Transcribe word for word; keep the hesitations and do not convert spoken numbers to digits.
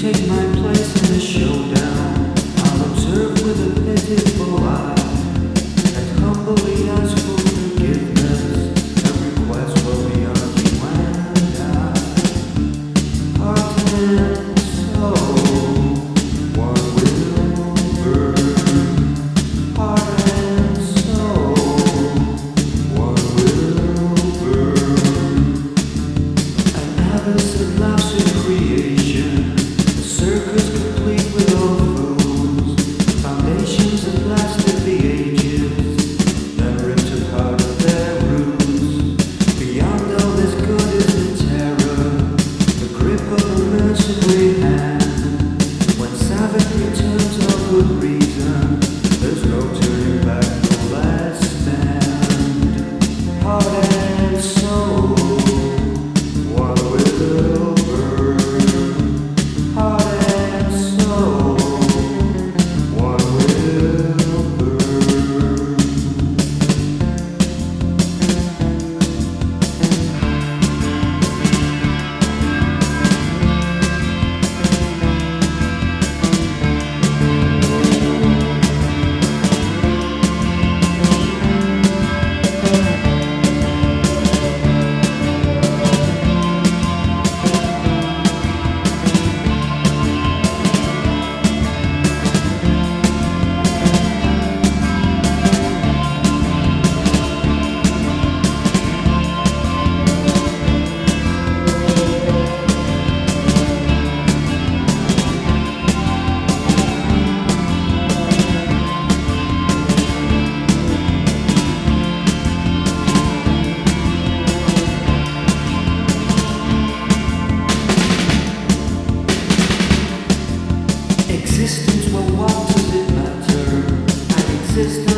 take my place in the showdown. I'll observe with a pitiful eye and humbly ask for forgiveness and request for beyond you and I. Heart and soul, one will burn. Heart and soul, one will burn. An abyss that laughs in creation, a circus complete with all fools, foundations that lasted the ages, then ripped apart at their roots. Beyond all this good is the terror, the grip of a mercenary hand. When savage returns all good reason, there's no turning back, no last stand. Heart and soul, one will burn. Heart and soul, one will burn. Existence, well, what does it matter? An existence